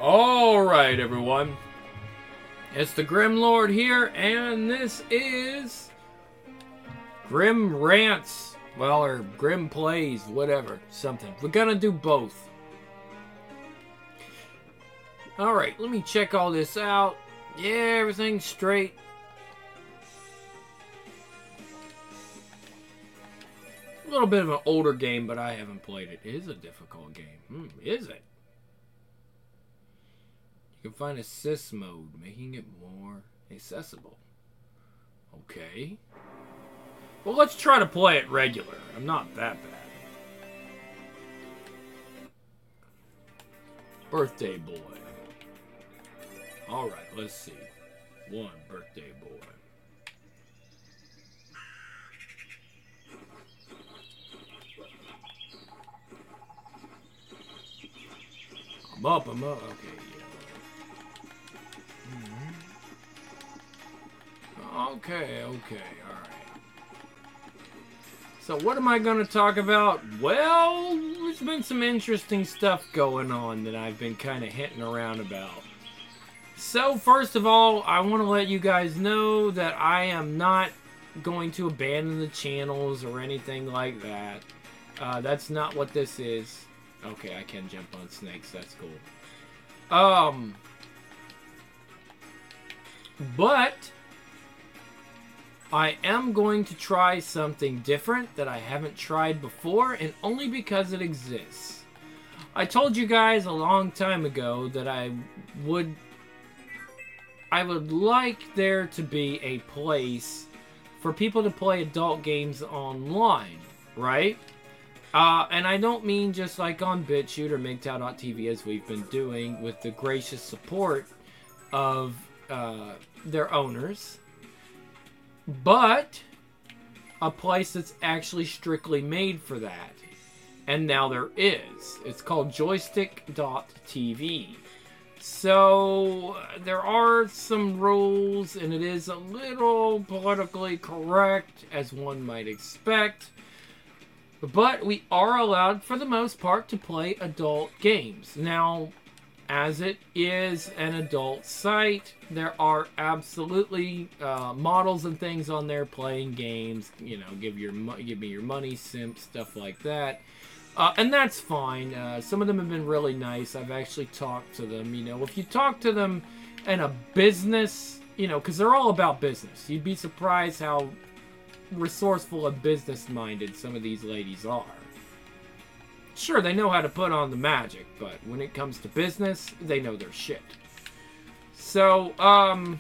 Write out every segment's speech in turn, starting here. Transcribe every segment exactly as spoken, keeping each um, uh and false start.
Alright, everyone. It's the Grim Lord here, and this is Grim Rants. Well, or Grim Plays, whatever. Something. We're gonna do both. Alright, let me check all this out. Yeah, everything's straight. A little bit of an older game, but I haven't played it. It is a difficult game. Hmm, is it? You can find assist mode, making it more accessible. Okay. Well, let's try to play it regular. I'm not that bad. Birthday boy. Alright, let's see. One birthday boy. I'm up, I'm up. Okay, yeah. Mm-hmm. Okay, okay, alright. So what am I going to talk about? Well, there's been some interesting stuff going on that I've been kind of hinting around about. So, first of all, I want to let you guys know that I am not going to abandon the channels or anything like that. Uh, that's not what this is. Okay, I can jump on snakes. That's cool. Um, but I am going to try something different that I haven't tried before, and only because it exists. I told you guys a long time ago that I would I would like there to be a place for people to play adult games online, right? Uh, and I don't mean just like on BitChute or MGTOW dot T V as we've been doing with the gracious support of uh, their owners, but a place that's actually strictly made for that. And now there is. It's called Joystick dot T V. So there are some rules, and it is a little politically correct, as one might expect. But we are allowed, for the most part, to play adult games. Now, as it is an adult site, there are absolutely uh, models and things on there playing games. You know, give your give me your money, simp, stuff like that. Uh, and that's fine. Uh, some of them have been really nice. I've actually talked to them. You know, if you talk to them in a business, you know, because they're all about business. You'd be surprised how resourceful and business-minded some of these ladies are. Sure, they know how to put on the magic, but when it comes to business, they know their shit. So, um...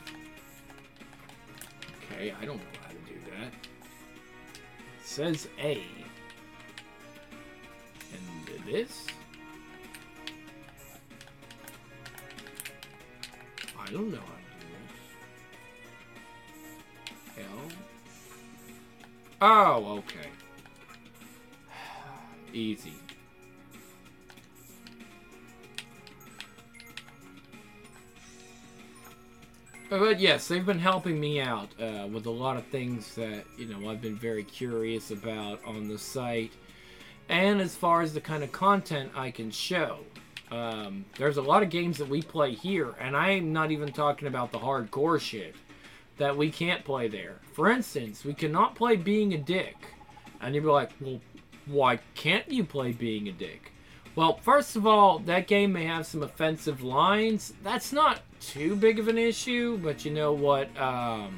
okay, I don't know how to do that. It says A. And this? I don't know how to do this. L? Oh, okay. Easy. But yes, they've been helping me out uh, with a lot of things that, you know, I've been very curious about on the site. And as far as the kind of content I can show. Um, there's a lot of games that we play here, and I'm not even talking about the hardcore shit that we can't play there. For instance, we cannot play Being a Dick. And you'd be like, well, why can't you play Being a Dick? Well, first of all, that game may have some offensive lines. That's not too big of an issue, but you know what um,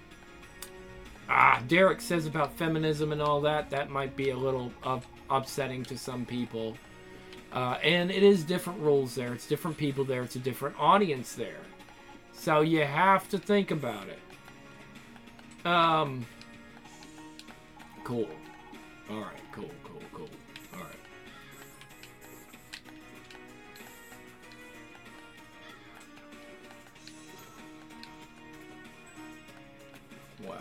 ah, Derek says about feminism and all that, that might be a little up, upsetting to some people. Uh, and it is different rules there. It's different people there. It's a different audience there. So you have to think about it. Um, cool. Alright, cool, cool, cool. Alright. Wow.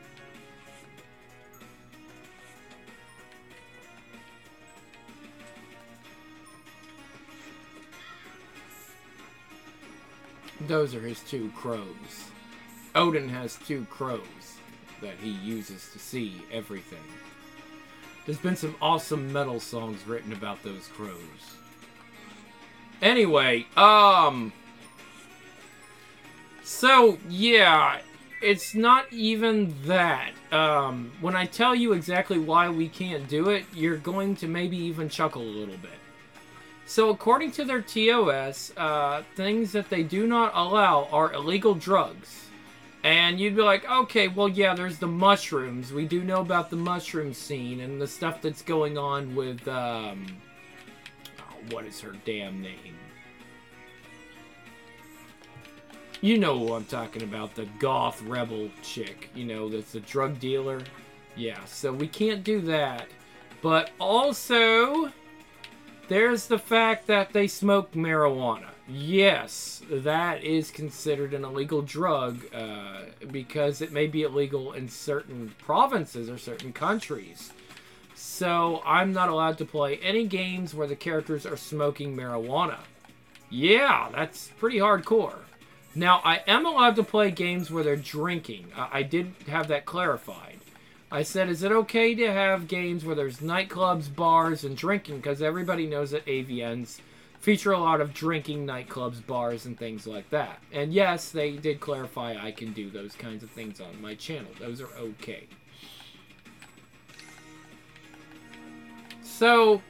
Those are his two crows. Odin has two crows that he uses to see everything. There's been some awesome metal songs written about those crows. Anyway, um... So, yeah, it's not even that. Um, when I tell you exactly why we can't do it, you're going to maybe even chuckle a little bit. So, according to their T O S, uh, things that they do not allow are illegal drugs. And you'd be like, okay, well, yeah, there's the mushrooms. We do know about the mushroom scene and the stuff that's going on with, um... oh, what is her damn name? You know who I'm talking about, the goth rebel chick. You know, that's the drug dealer. Yeah, so we can't do that. But also, there's the fact that they smoke marijuana. Yes, that is considered an illegal drug uh, because it may be illegal in certain provinces or certain countries. So I'm not allowed to play any games where the characters are smoking marijuana. Yeah, that's pretty hardcore. Now, I am allowed to play games where they're drinking. Uh, I did have that clarified. I said, is it okay to have games where there's nightclubs, bars, and drinking? Because everybody knows that A V Ns feature a lot of drinking, nightclubs, bars, and things like that. And yes, they did clarify I can do those kinds of things on my channel. Those are okay. So,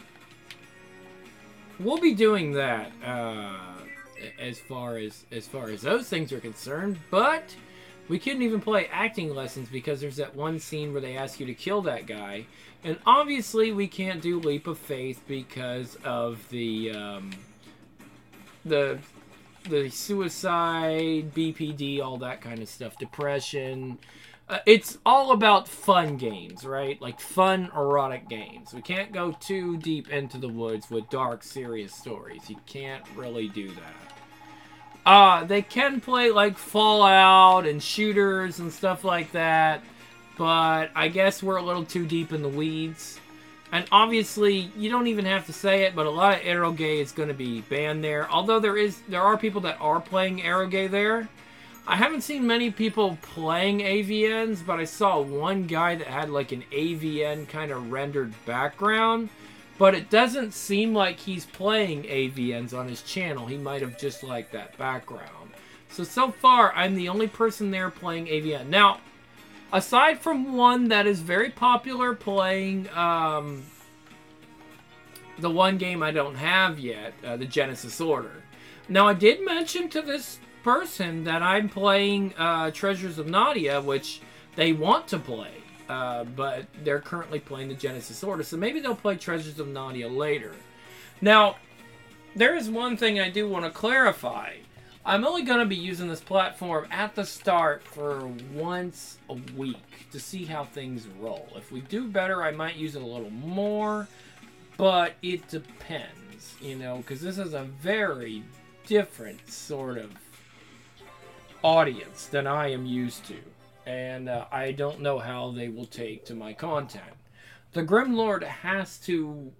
we'll be doing that. Uh... as far as as far as those things are concerned, but we couldn't even play acting lessons because there's that one scene where they ask you to kill that guy, and obviously we can't do Leap of Faith because of the um, the the suicide, B P D, all that kind of stuff, depression. Uh, it's all about fun games, right? Like fun, erotic games. We can't go too deep into the woods with dark, serious stories. You can't really do that. Uh, they can play like Fallout and shooters and stuff like that, but I guess we're a little too deep in the weeds. And obviously, you don't even have to say it, but a lot of Eroge is going to be banned there. Although there is, there are people that are playing Eroge there. I haven't seen many people playing A V Ns, but I saw one guy that had like an A V N kind of rendered background. But it doesn't seem like he's playing A V Ns on his channel. He might have just liked that background. So, so far, I'm the only person there playing A V N. Now, aside from one that is very popular playing um, the one game I don't have yet, uh, the Genesis Order. Now, I did mention to this person that I'm playing uh, Treasures of Nadia, which they want to play, uh, but they're currently playing the Genesis Order, so maybe they'll play Treasures of Nadia later. Now, there is one thing I do want to clarify. I'm only going to be using this platform at the start for once a week to see how things roll. If we do better, I might use it a little more, but it depends, you know, because this is a very different sort of audience than I am used to, and uh, I don't know how they will take to my content. The Grimlord has to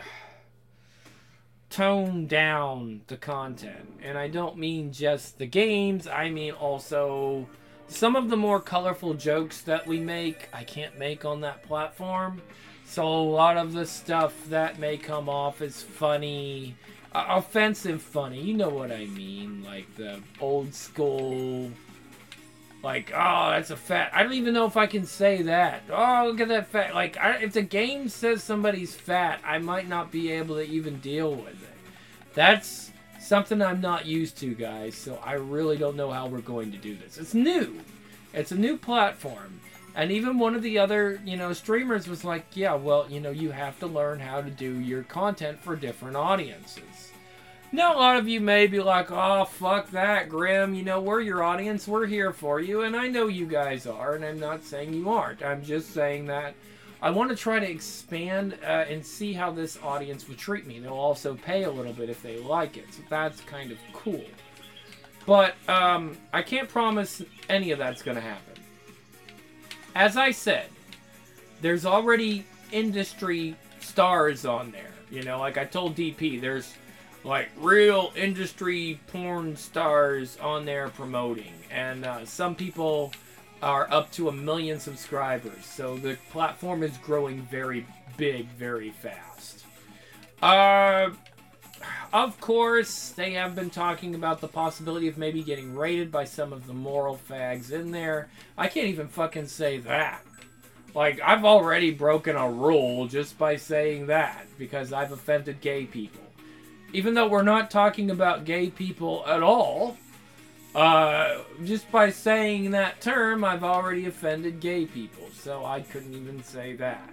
tone down the content, and I don't mean just the games, I mean also some of the more colorful jokes that we make, I can't make on that platform. So a lot of the stuff that may come off as funny, Uh, offensive funny, you know what I mean, like the old school, like, oh, that's a fat, I don't even know if I can say that, oh, look at that fat, like, I, if the game says somebody's fat, I might not be able to even deal with it. That's something I'm not used to, guys, so I really don't know how we're going to do this. It's new, it's a new platform, and even one of the other, you know, streamers was like, yeah, well, you know, you have to learn how to do your content for different audiences. Now, a lot of you may be like, oh, fuck that, Grim. You know, we're your audience. We're here for you. And I know you guys are, and I'm not saying you aren't. I'm just saying that I want to try to expand uh, and see how this audience will treat me. They'll also pay a little bit if they like it. So that's kind of cool. But um, I can't promise any of that's going to happen. As I said, there's already industry stars on there. You know, like I told D P, there's like real industry porn stars on there promoting. And uh, some people are up to a million subscribers. So the platform is growing very big, very fast. Uh, of course, they have been talking about the possibility of maybe getting raided by some of the moral fags in there. I can't even fucking say that. Like, I've already broken a rule just by saying that, because I've offended gay people. Even though we're not talking about gay people at all, uh, just by saying that term, I've already offended gay people. So I couldn't even say that.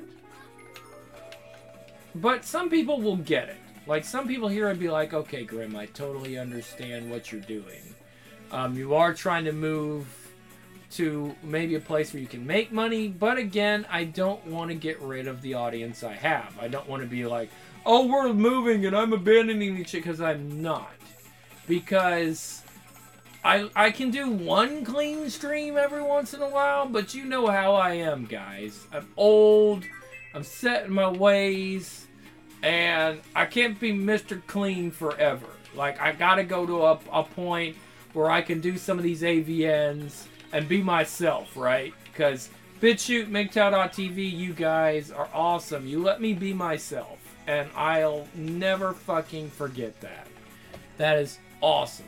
But some people will get it. Like, some people here would be like, okay, Grim, I totally understand what you're doing. Um, you are trying to move to maybe a place where you can make money, but again, I don't want to get rid of the audience I have. I don't want to be like, oh, we're moving and I'm abandoning the shit, because I'm not. Because I, I can do one clean stream every once in a while, but you know how I am, guys. I'm old, I'm set in my ways, and I can't be Mister Clean forever. Like, I gotta go to a, a point where I can do some of these A V Ns and be myself, right? Because BitChute, MGTOW dot T V, you guys are awesome. You let me be myself, and I'll never fucking forget that. That is awesome.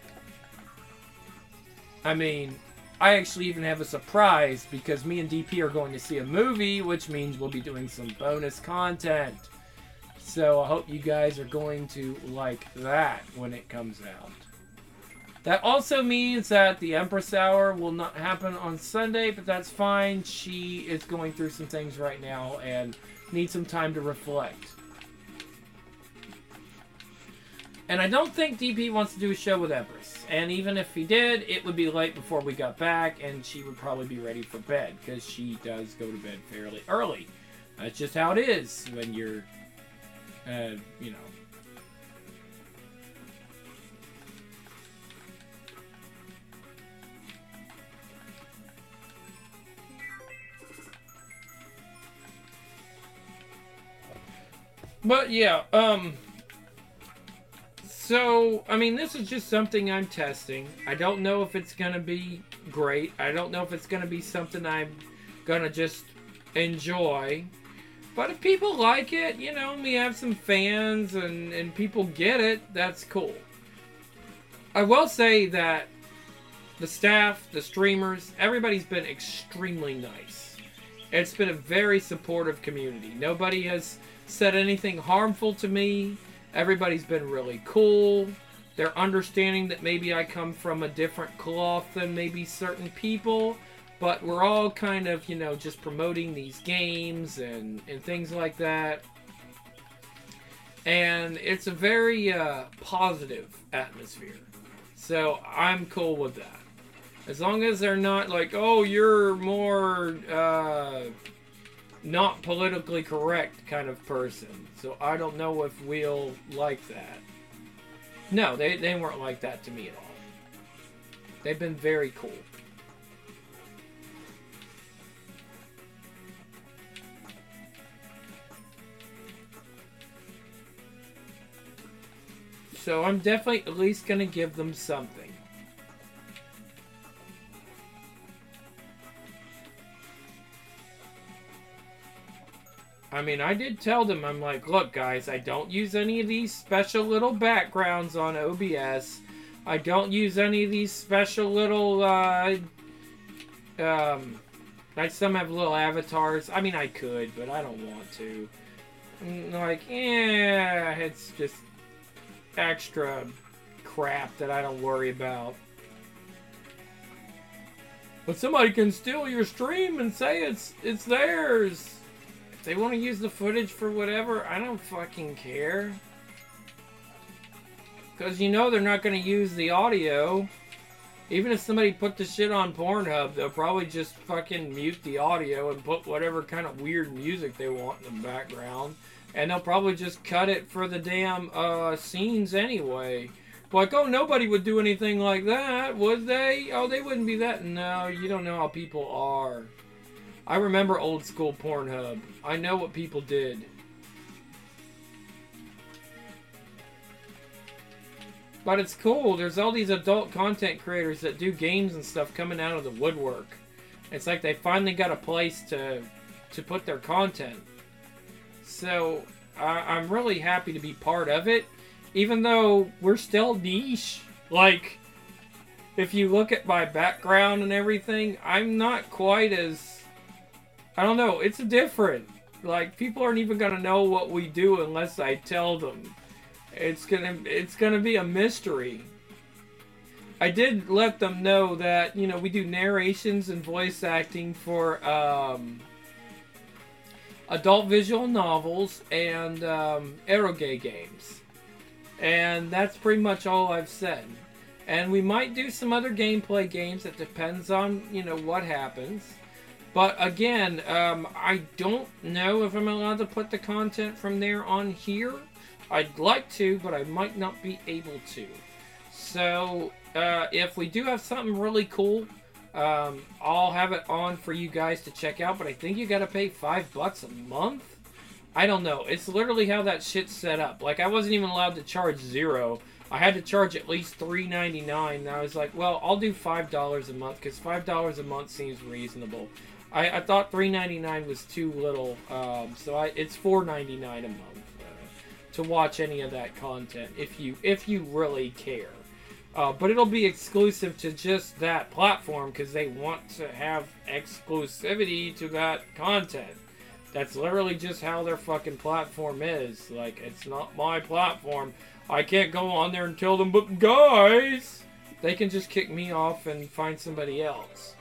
I mean, I actually even have a surprise, because me and D P are going to see a movie, which means we'll be doing some bonus content. So I hope you guys are going to like that when it comes out. That also means that the Empress Hour will not happen on Sunday, but that's fine. She is going through some things right now and needs some time to reflect. And I don't think D P wants to do a show with Empress. And even if he did, it would be late before we got back, and she would probably be ready for bed, because she does go to bed fairly early. That's just how it is when you're, uh, you know. But yeah, um... so, I mean, this is just something I'm testing. I don't know if it's going to be great. I don't know if it's going to be something I'm going to just enjoy. But if people like it, you know, we have some fans and, and people get it, that's cool. I will say that the staff, the streamers, everybody's been extremely nice. It's been a very supportive community. Nobody has said anything harmful to me. Everybody's been really cool. They're understanding that maybe I come from a different cloth than maybe certain people, but we're all kind of, you know, just promoting these games and, and things like that. And it's a very uh, positive atmosphere. So I'm cool with that. As long as they're not like, oh, you're more uh, not politically correct kind of person. So I don't know if we'll like that. No, they, they weren't like that to me at all. They've been very cool. So I'm definitely at least going to give them something. I mean, I did tell them, I'm like, look, guys, I don't use any of these special little backgrounds on O B S. I don't use any of these special little, uh, um, like some have little avatars. I mean, I could, but I don't want to. I'm like, yeah, it's just extra crap that I don't worry about. But somebody can steal your stream and say it's it's theirs. If they want to use the footage for whatever, I don't fucking care. Because you know they're not going to use the audio. Even if somebody put the shit on Pornhub, they'll probably just fucking mute the audio and put whatever kind of weird music they want in the background. And they'll probably just cut it for the damn uh, scenes anyway. Like, oh, nobody would do anything like that, would they? Oh, they wouldn't be that. No, you don't know how people are. I remember old school Pornhub. I know what people did. But it's cool. There's all these adult content creators that do games and stuff coming out of the woodwork. It's like they finally got a place to to put their content. So I, I'm really happy to be part of it. even though we're still niche, like, if you look at my background and everything, I'm not quite as, I don't know, it's different. Like, people aren't even gonna know what we do unless I tell them. It's gonna, it's gonna be a mystery. I did let them know that, you know, we do narrations and voice acting for, um, adult visual novels and, um, eroge games. And that's pretty much all I've said. And we might do some other gameplay games. It depends on, you know, what happens. But again, um, I don't know if I'm allowed to put the content from there on here. I'd like to, but I might not be able to. So, uh, if we do have something really cool, um, I'll have it on for you guys to check out. But I think you gotta pay five bucks a month? I don't know. It's literally how that shit's set up. Like, I wasn't even allowed to charge zero. I had to charge at least three ninety-nine, and I was like, well, I'll do five dollars a month, because five dollars a month seems reasonable. I, I thought three ninety-nine was too little, um, so I, it's four ninety-nine a month uh, to watch any of that content, if you if you really care. Uh, but it'll be exclusive to just that platform, because they want to have exclusivity to that content. That's literally just how their fucking platform is. Like, it's not my platform. I can't go on there and tell them, but guys, they can just kick me off and find somebody else.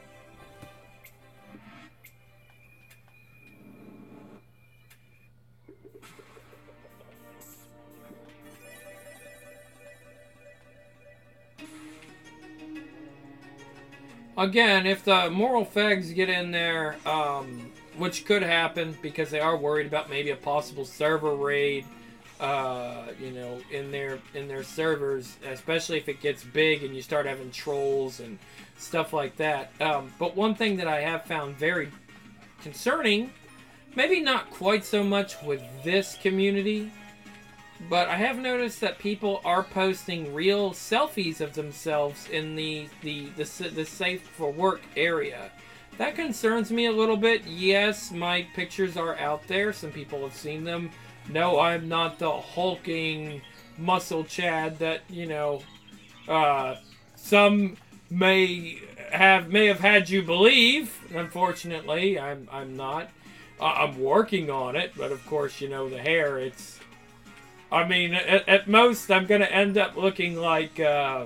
Again, if the moral fags get in there, um, which could happen because they are worried about maybe a possible server raid, uh, you know, in their in their servers, especially if it gets big and you start having trolls and stuff like that. Um, but one thing that I have found very concerning, maybe not quite so much with this community, but I have noticed that people are posting real selfies of themselves in the the the, the safe for work area. That concerns me a little bit. Yes, my pictures are out there. Some people have seen them. No, I'm not the hulking muscle Chad that, you know, uh, some may have may have had you believe. Unfortunately, I'm I'm not. Uh, I'm working on it, but of course, you know, the hair, it's... I mean, at, at most, I'm going to end up looking like uh,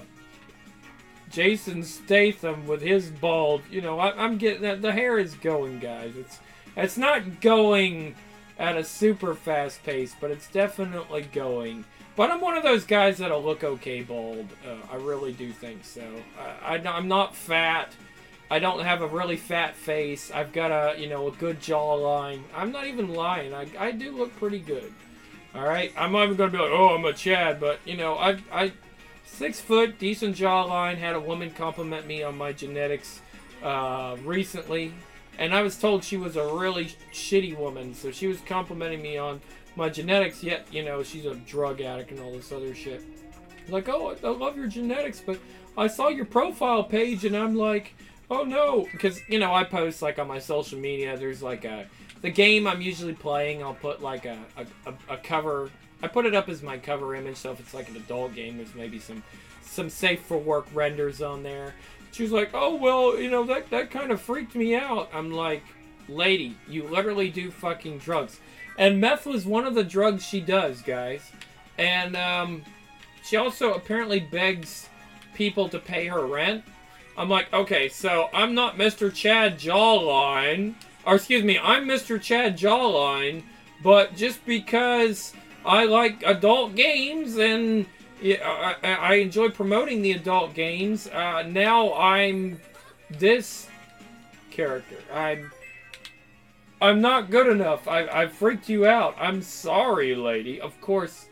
Jason Statham with his bald. You know, I, I'm getting... The hair is going, guys. It's It's not going at a super fast pace, but it's definitely going. But I'm one of those guys that'll look okay bald. Uh, I really do think so. I, I, I'm not fat. I don't have a really fat face. I've got a, you know, a good jawline. I'm not even lying. I, I do look pretty good. All right? I'm not even going to be like, oh, I'm a Chad. But, you know, I, I, six foot, decent jawline. Had a woman compliment me on my genetics uh, recently. And I was told she was a really shitty woman. So she was complimenting me on my genetics, yet, you know, she's a drug addict and all this other shit. Like, oh, I love your genetics, but I saw your profile page and I'm like, oh no. Because, you know, I post, like, on my social media, there's like a, the game I'm usually playing, I'll put like a, a, a cover, I put it up as my cover image, so if it's like an adult game, there's maybe some, some safe for work renders on there. She was like, oh, well, you know, that, that kind of freaked me out. I'm like, lady, you literally do fucking drugs. And meth was one of the drugs she does, guys. And um, she also apparently begs people to pay her rent. I'm like, okay, so I'm not Mister Chad Jawline. Or excuse me, I'm Mister Chad Jawline. But just because I like adult games and yeah, I, I enjoy promoting the adult games, uh, now I'm this character. I'm... I'm not good enough. I, I freaked you out. I'm sorry, lady. Of course.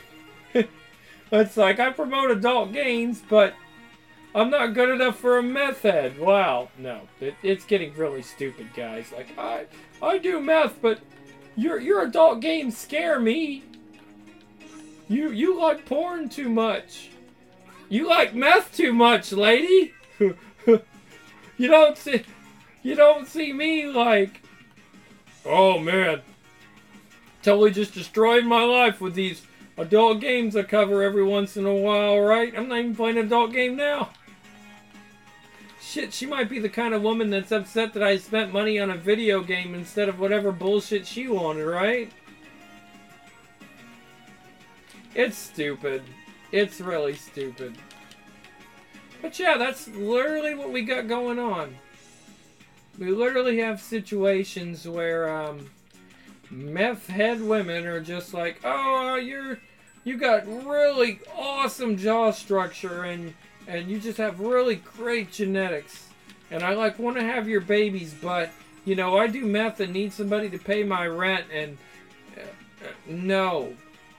It's like, I promote adult games, but I'm not good enough for a meth head. Wow. No. It, it's getting really stupid, guys. Like, I I do meth, but your your adult games scare me. You, you like porn too much. You like meth too much, lady. You don't see... You don't see me like... Oh man, totally just destroyed my life with these Adult games I cover every once in a while, right? I'm not even playing an adult game now. Shit, she might be the kind of woman that's upset that I spent money on a video game instead of whatever bullshit she wanted, right? It's stupid. It's really stupid. But yeah, that's literally what we got going on. We literally have situations where um, meth head women are just like, oh, you're, you got really awesome jaw structure and and you just have really great genetics. And I like want to have your babies, but you know I do meth and need somebody to pay my rent and uh, uh, no.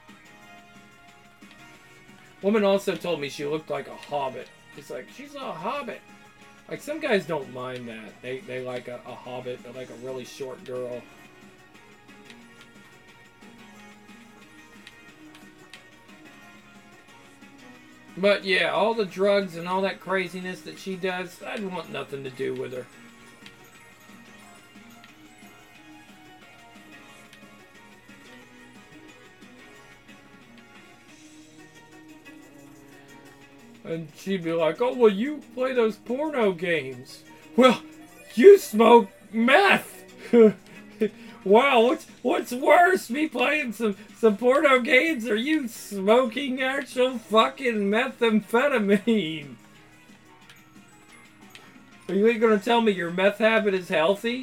Woman also told me she looked like a hobbit. It's like, she's a hobbit. Like, some guys don't mind that. They, they like a, a hobbit. They like a really short girl. But yeah, all the drugs and all that craziness that she does, I'd want nothing to do with her. And she'd be like, oh, well, you play those porno games. Well, you smoke meth. Wow, what's, what's worse, me playing some, some porno games or you smoking actual fucking methamphetamine? Are you going to tell me your meth habit is healthy?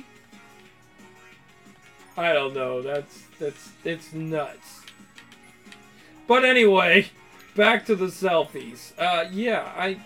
I don't know. That's, that's, it's nuts. But anyway, back to the selfies. Uh, yeah, I...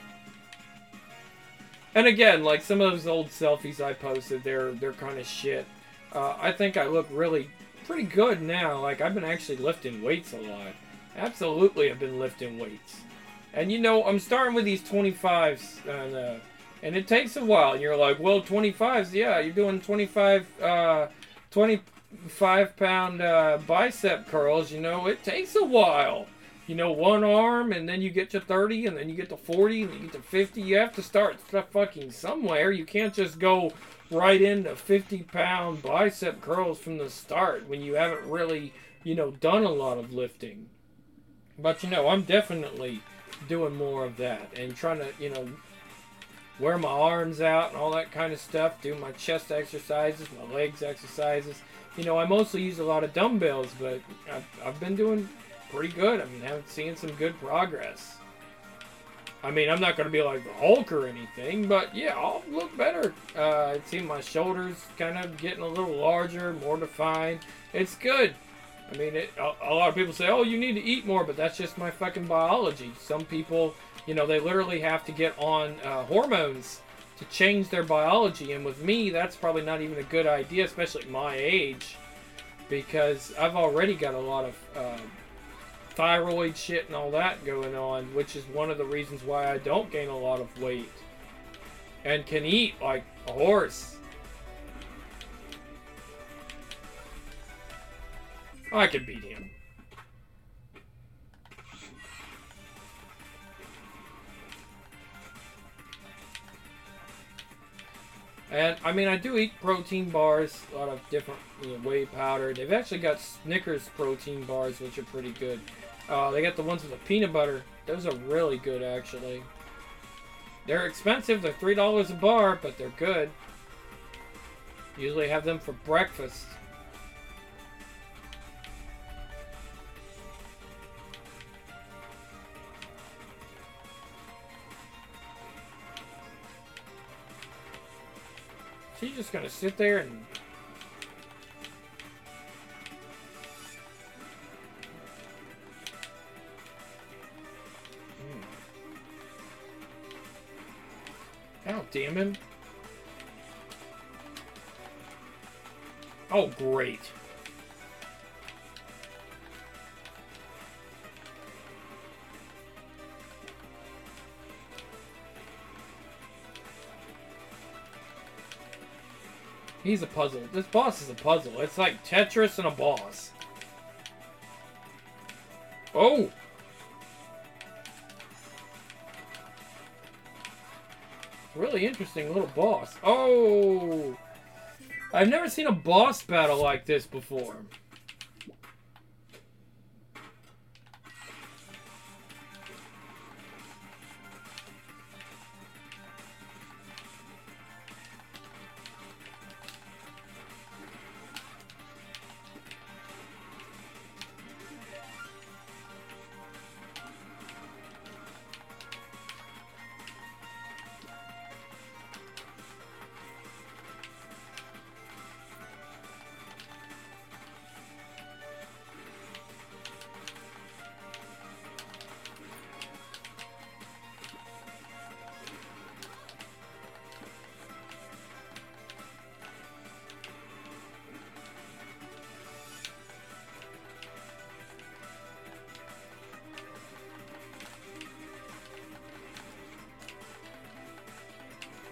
And again, like some of those old selfies I posted, they're, they're kind of shit. Uh, I think I look really pretty good now. Like, I've been actually lifting weights a lot. Absolutely, I've been lifting weights. And, you know, I'm starting with these twenty-fives. And, uh, and it takes a while. And you're like, well, twenty-fives, yeah, you're doing twenty-five, uh, twenty-five pound uh, bicep curls. You know, it takes a while. You know, one arm, and then you get to thirty, and then you get to forty, and you get to fifty. You have to start fucking somewhere. You can't just go right into fifty pound bicep curls from the start when you haven't really, you know, done a lot of lifting. But, you know, I'm definitely doing more of that and trying to, you know, wear my arms out and all that kind of stuff, do my chest exercises, my legs exercises. You know, I mostly use a lot of dumbbells, but I've, I've been doing pretty good. I mean, I'm seeing some good progress. I mean, I'm not going to be like the Hulk or anything, but yeah, I'll look better. Uh, I see my shoulders kind of getting a little larger, more defined. It's good. I mean, it, a, a lot of people say, oh, you need to eat more, but that's just my fucking biology. Some people, you know, they literally have to get on uh, hormones to change their biology, and with me, that's probably not even a good idea, especially at my age, because I've already got a lot of uh, thyroid shit and all that going on, which is one of the reasons why I don't gain a lot of weight and can eat like a horse. I could beat him. And, I mean, I do eat protein bars, a lot of different, you know, whey powder. They've actually got Snickers protein bars, which are pretty good. Uh, they got the ones with the peanut butter. Those are really good, actually. They're expensive. They're three dollars a bar, but they're good. Usually have them for breakfast. She's just gonna sit there and... Oh, damn him. Oh, great. He's a puzzle. This boss is a puzzle. It's like Tetris and a boss. Oh! Really interesting little boss. Oh! I've never seen a boss battle like this before.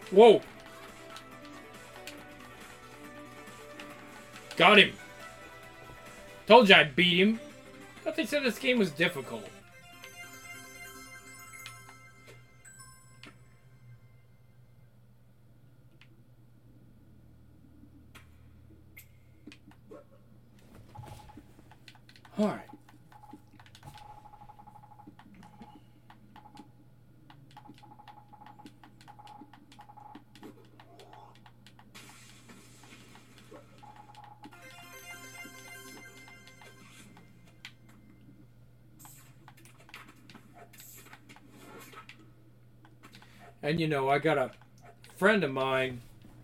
Whoa. Got him. Told you I'd beat him. Thought they said this game was difficult. Alright. And you know, I got a friend of mine.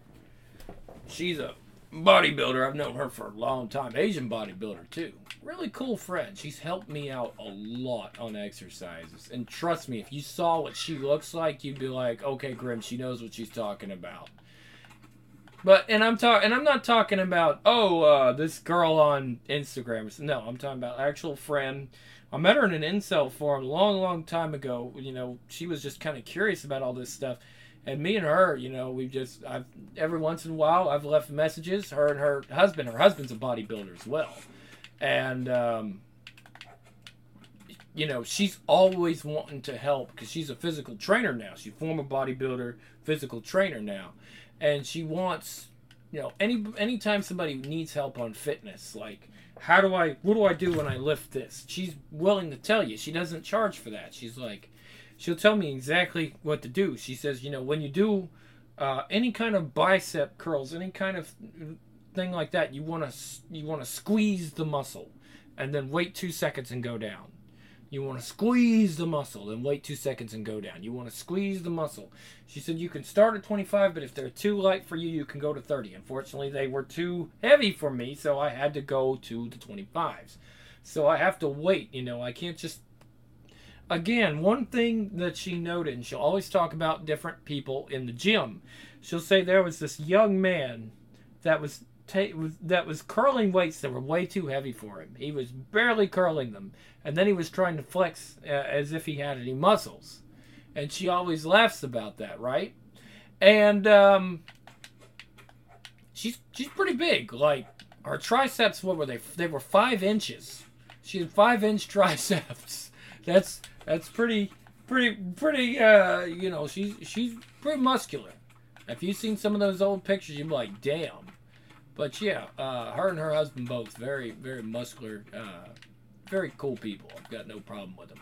She's a bodybuilder. I've known her for a long time. Asian bodybuilder, too. Really cool friend. She's helped me out a lot on exercises. And trust me, if you saw what she looks like, you'd be like, okay, Grim, she knows what she's talking about. But, and I'm talking, and I'm not talking about, oh, uh, this girl on Instagram. No, I'm talking about actual friend. I met her in an incel forum a long, long time ago. You know, she was just kind of curious about all this stuff. And me and her, you know, we just, I've, every once in a while, I've left messages. Her and her husband, her husband's a bodybuilder as well. And, um, you know, she's always wanting to help because she's a physical trainer now. She's a former bodybuilder, physical trainer now. And she wants, you know, any anytime somebody needs help on fitness, like, how do I, what do I do when I lift this? She's willing to tell you. She doesn't charge for that. She's like, she'll tell me exactly what to do. She says, you know, when you do uh, any kind of bicep curls, any kind of thing like that, you want to you want to squeeze the muscle and then wait two seconds and go down. You want to squeeze the muscle and wait two seconds and go down. You want to squeeze the muscle. She said you can start at twenty-five, but if they're too light for you, you can go to thirty. Unfortunately, they were too heavy for me, so I had to go to the twenty-fives. So I have to wait, you know, I can't just... Again, one thing that she noted, and she'll always talk about different people in the gym. She'll say there was this young man that was... Ta- was, that was curling weights that were way too heavy for him. He was barely curling them. And then he was trying to flex uh, as if he had any muscles. And she always laughs about that, right? And um, she's she's pretty big. Like, her triceps, what were they? They were five inches. She had five inch triceps. That's that's pretty pretty pretty. Uh, you know, she's she's pretty muscular. If you've seen some of those old pictures, you'd be like, damn. But yeah, uh, her and her husband both very, very muscular, uh, very cool people. I've got no problem with them.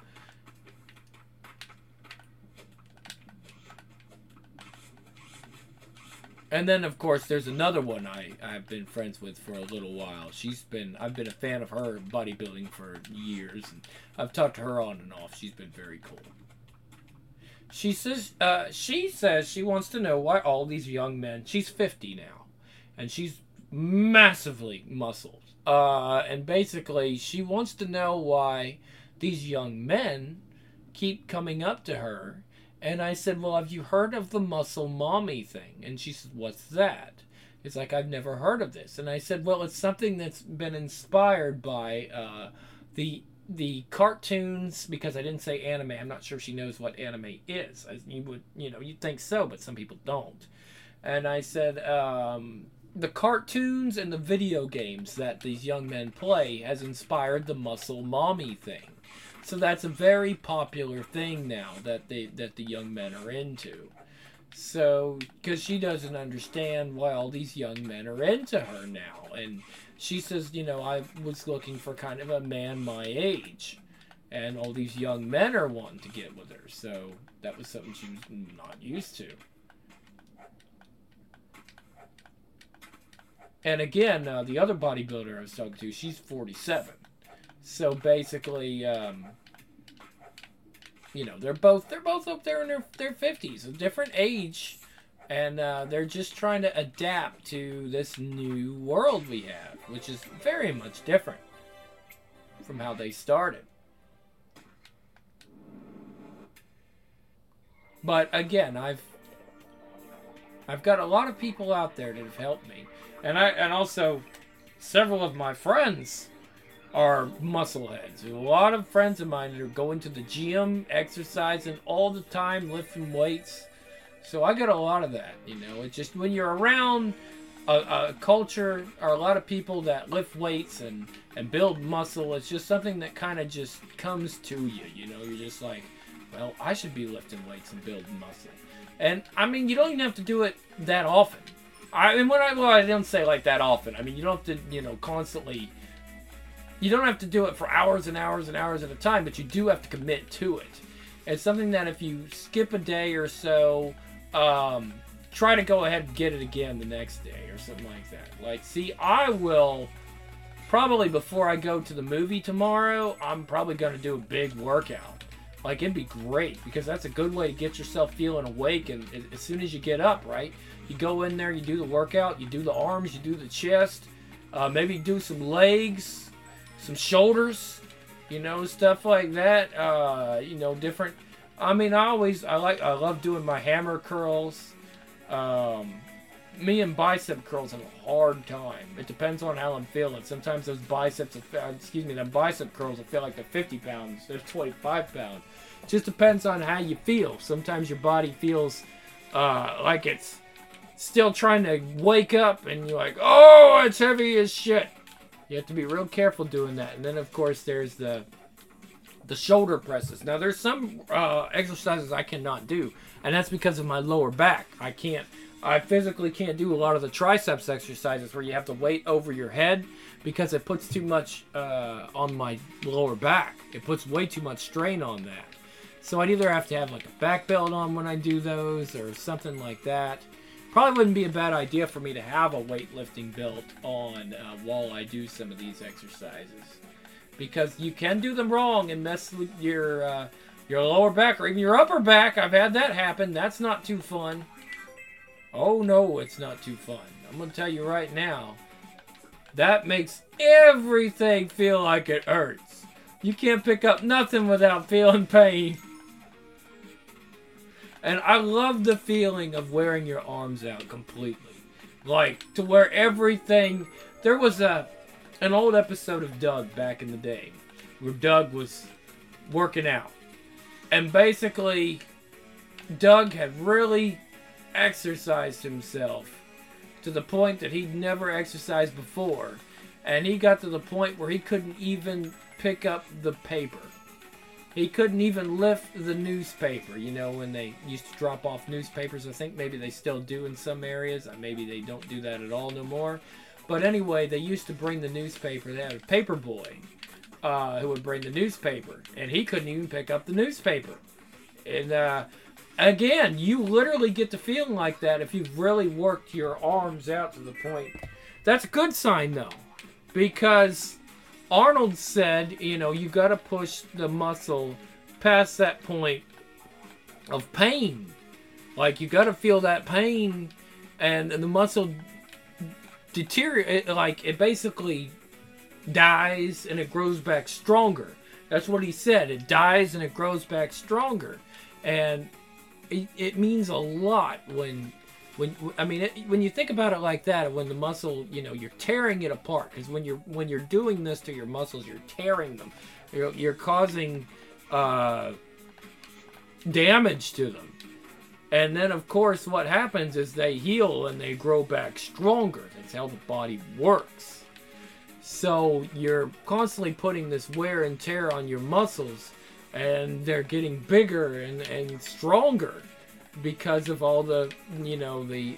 And then, of course, there's another one I, I've been friends with for a little while. She's been, I've been a fan of her bodybuilding for years. And I've talked to her on and off. She's been very cool. She says, uh, she says she wants to know why all these young men, she's fifty now, and she's massively muscled. Uh, and basically, she wants to know why these young men keep coming up to her. And I said, well, have you heard of the muscle mommy thing? And she said, what's that? It's like, I've never heard of this. And I said, well, it's something that's been inspired by uh, the the cartoons, because I didn't say anime. I'm not sure she knows what anime is. I, you would, you know, you'd think so, but some people don't. And I said, um... the cartoons and the video games that these young men play has inspired the muscle mommy thing. So that's a very popular thing now that they that the young men are into. So, because she doesn't understand why all these young men are into her now. And she says, you know, I was looking for kind of a man my age. And all these young men are wanting to get with her. So, that was something she was not used to. And again, uh, the other bodybuilder I was talking to, she's forty-seven. So basically, um, you know, they're both they're both up there in their their fifties, a different age, and uh, they're just trying to adapt to this new world we have, which is very much different from how they started. But again, I've I've got a lot of people out there that have helped me. And I and also, several of my friends are muscleheads. A lot of friends of mine that are going to the gym, exercising all the time, lifting weights. So I get a lot of that, you know. It's just when you're around a, a culture or a lot of people that lift weights and, and build muscle, it's just something that kind of just comes to you, you know. You're just like, well, I should be lifting weights and building muscle. And, I mean, you don't even have to do it that often. I mean, when I, well, I don't say like that often. I mean, you don't have to, you know, constantly, you don't have to do it for hours and hours and hours at a time, but you do have to commit to it. It's something that if you skip a day or so, um, try to go ahead and get it again the next day or something like that. Like, see, I will, probably before I go to the movie tomorrow, I'm probably going to do a big workout. Like, it'd be great, because that's a good way to get yourself feeling awake, and as soon as you get up, right, you go in there, you do the workout, you do the arms, you do the chest, uh, maybe do some legs, some shoulders, you know, stuff like that, uh, you know, different, I mean, I always, I like, I love doing my hammer curls. um, me and bicep curls have a hard time. It depends on how I'm feeling. Sometimes those biceps, excuse me, them bicep curls will feel like they're fifty pounds. They're twenty-five pounds. Just depends on how you feel. Sometimes your body feels uh, like it's still trying to wake up, and you're like, oh, it's heavy as shit. You have to be real careful doing that. And then, of course, there's the the shoulder presses. Now, there's some uh, exercises I cannot do, and that's because of my lower back. I can't. I physically can't do a lot of the triceps exercises where you have to weight over your head, because it puts too much uh, on my lower back. It puts way too much strain on that. So I'd either have to have like a back belt on when I do those or something like that. Probably wouldn't be a bad idea for me to have a weightlifting belt on uh, while I do some of these exercises, because you can do them wrong and mess with your, uh, your lower back or even your upper back. I've had that happen. That's not too fun. Oh, no, it's not too fun. I'm going to tell you right now, that makes everything feel like it hurts. You can't pick up nothing without feeling pain. And I love the feeling of wearing your arms out completely. Like, to where everything... There was a an old episode of Doug back in the day, where Doug was working out. And basically, Doug had really exercised himself to the point that he'd never exercised before, and he got to the point where he couldn't even pick up the paper. He couldn't even lift the newspaper. You know, when they used to drop off newspapers, I think maybe they still do in some areas. Maybe they don't do that at all no more. But anyway, they used to bring the newspaper. They had a paper boy uh, who would bring the newspaper, and he couldn't even pick up the newspaper. And uh again, you literally get to feeling like that if you've really worked your arms out to the point. That's a good sign, though, because Arnold said, you know, you got to push the muscle past that point of pain. Like, you got to feel that pain, and the muscle deteriorate. Like, it basically dies and it grows back stronger. That's what he said. It dies and it grows back stronger. And It, it means a lot when, when I mean, it, when you think about it like that, when the muscle, you know, you're tearing it apart. Because when you're when you're doing this to your muscles, you're tearing them. You're, you're causing uh, damage to them. And then, of course, what happens is they heal and they grow back stronger. That's how the body works. So you're constantly putting this wear and tear on your muscles, and they're getting bigger and, and stronger because of all the, you know, the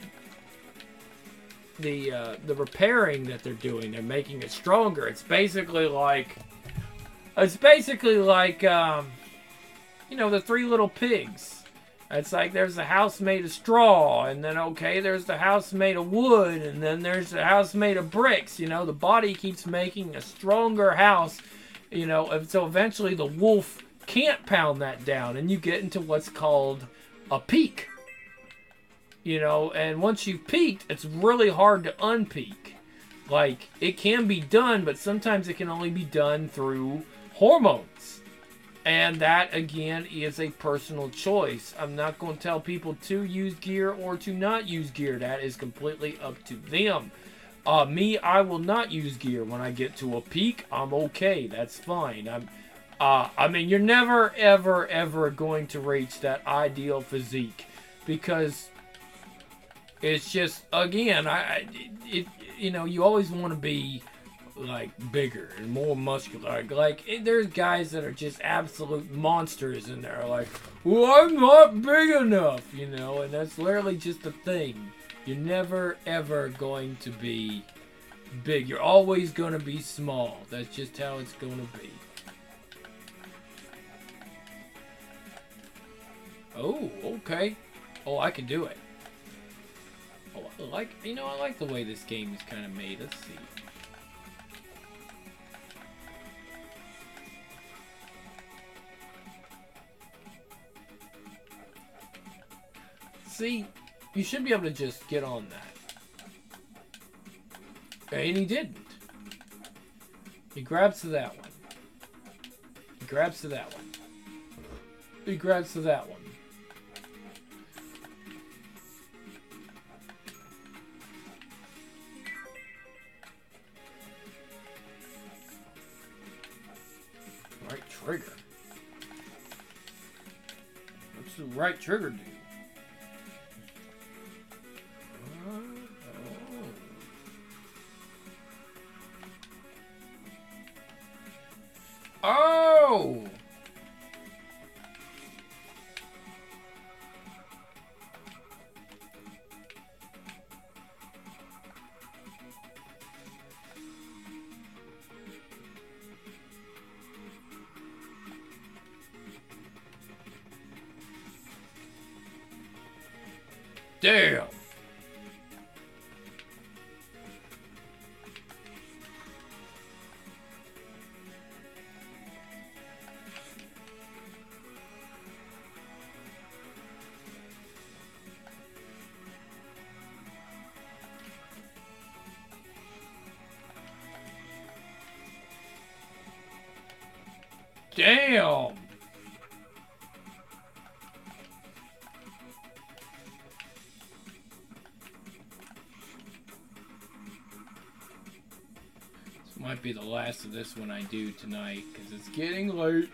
the uh, the repairing that they're doing. They're making it stronger. It's basically like, it's basically like, um, you know, the Three Little Pigs. It's like there's a house made of straw, and then, okay, there's the house made of wood, and then there's the house made of bricks. You know, the body keeps making a stronger house, you know, and so eventually the wolf can't pound that down, and you get into what's called a peak. You know, and once you've peaked, it's really hard to unpeak. Like, it can be done, but sometimes it can only be done through hormones. And that, again, is a personal choice. I'm not going to tell people to use gear or to not use gear. That is completely up to them. Uh, me, I will not use gear. When I get to a peak, I'm okay. That's fine. I'm, uh, I mean, you're never, ever, ever going to reach that ideal physique. because it's just, again, I, it, you know, you always want to be like bigger and more muscular. Like, like there's guys that are just absolute monsters in there. Like, well, I'm not big enough, you know, and that's literally just a thing. You're never ever going to be big. You're always going to be small. That's just how it's going to be. Oh, okay. Oh, I can do it. Oh, I like, you know, I like the way this game is kind of made. Let's see. See, you should be able to just get on that. And he didn't. He grabs to that one. He grabs to that one. He grabs to that one. Right trigger. What's the right trigger do? Oh! Damn! Damn! This might be the last of this one I do tonight, because it's getting late.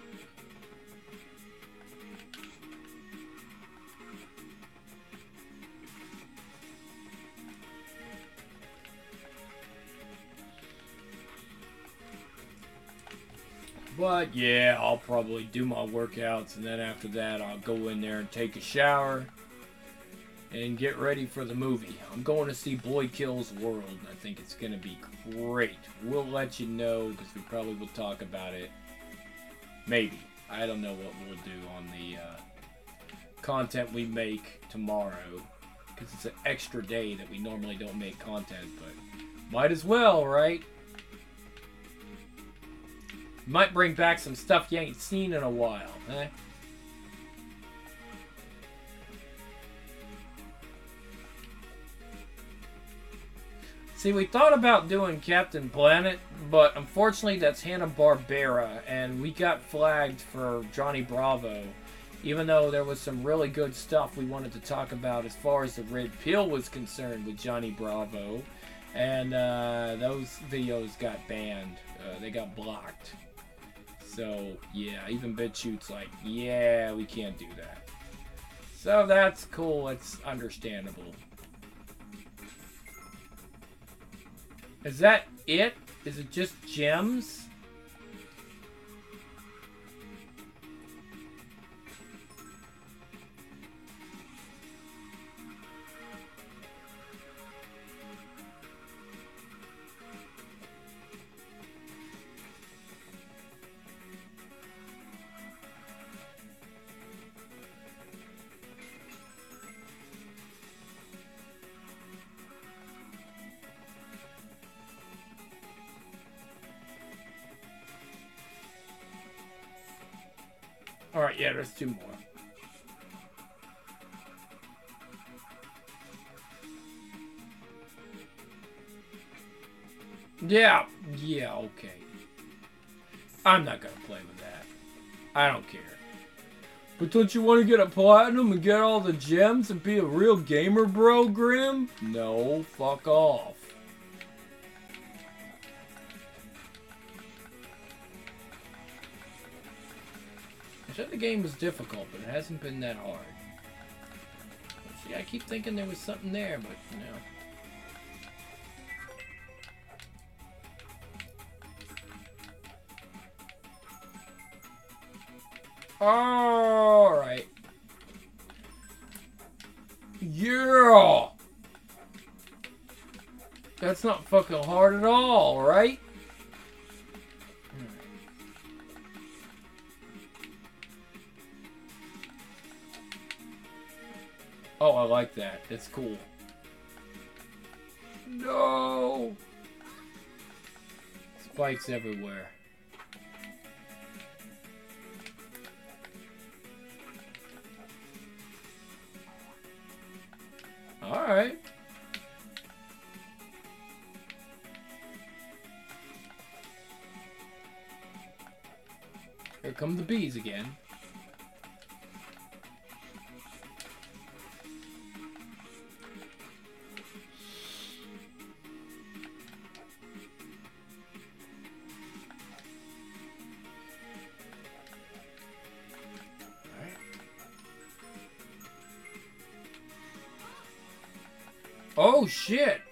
But yeah, I'll probably do my workouts, and then after that I'll go in there and take a shower and get ready for the movie. I'm going to see Boy Kills World, and I think it's going to be great. We'll let you know, because we probably will talk about it. Maybe. I don't know what we'll do on the uh, content we make tomorrow, because it's an extra day that we normally don't make content, but might as well, right? Might bring back some stuff you ain't seen in a while, eh? See, we thought about doing Captain Planet, but unfortunately that's Hanna-Barbera, and we got flagged for Johnny Bravo, even though there was some really good stuff we wanted to talk about as far as the Red Pill was concerned with Johnny Bravo, and uh, those videos got banned. Uh, they got blocked. So, yeah, even BitChute's like, yeah, we can't do that. So that's cool. It's understandable. Is that it? Is it just gems? Alright, yeah, there's two more. Yeah, yeah, okay. I'm not gonna play with that. I don't care. But don't you want to get a platinum and get all the gems and be a real gamer, bro, Grim? No, fuck off. I said the game was difficult, but it hasn't been that hard. Yeah, I keep thinking there was something there, but no. Alright. Yeah! That's not fucking hard at all, right? Oh, I like that. That's cool. No! Spikes everywhere. Alright. Here come the bees again. Oh, shit.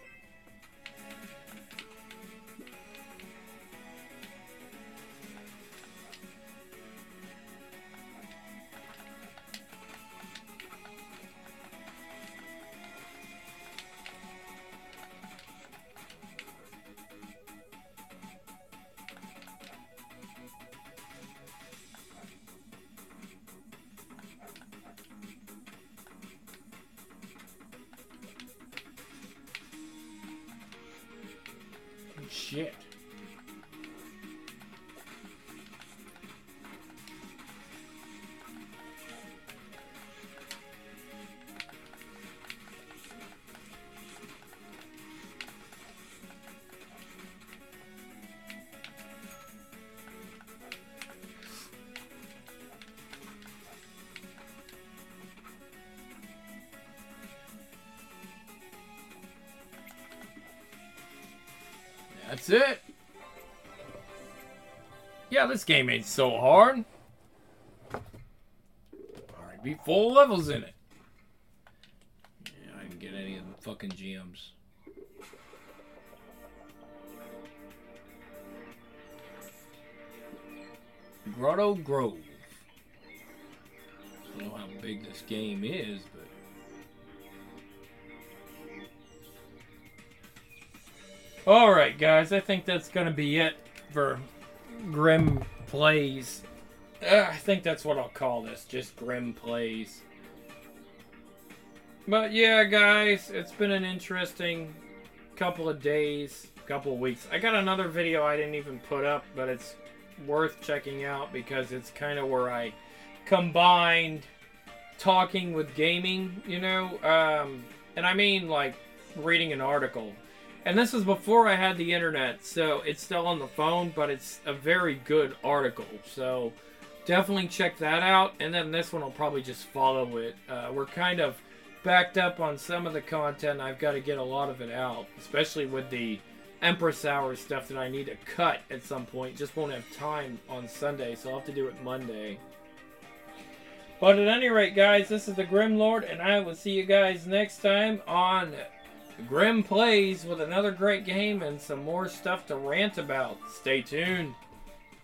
Shit. That's it. Yeah, this game ain't so hard. Alright, beat full levels in it. Yeah, I didn't get any of the fucking gems. Grotto Grove. I don't know how big this game is, but... Alright, guys, I think that's going to be it for Grim Plays. Uh, I think that's what I'll call this, just Grim Plays. But yeah, guys, it's been an interesting couple of days, couple of weeks. I got another video I didn't even put up, but it's worth checking out because it's kind of where I combined talking with gaming, you know? Um, and I mean, like, reading an article. And this is before I had the internet, so it's still on the phone, but it's a very good article. So definitely check that out. And then this one will probably just follow it. Uh, we're kind of backed up on some of the content. I've got to get a lot of it out, especially with the Empress Hour stuff that I need to cut at some point. Just won't have time on Sunday, so I'll have to do it Monday. But at any rate, guys, this is the Grim Lord, and I will see you guys next time on Grim Plays with another great game and some more stuff to rant about. Stay tuned.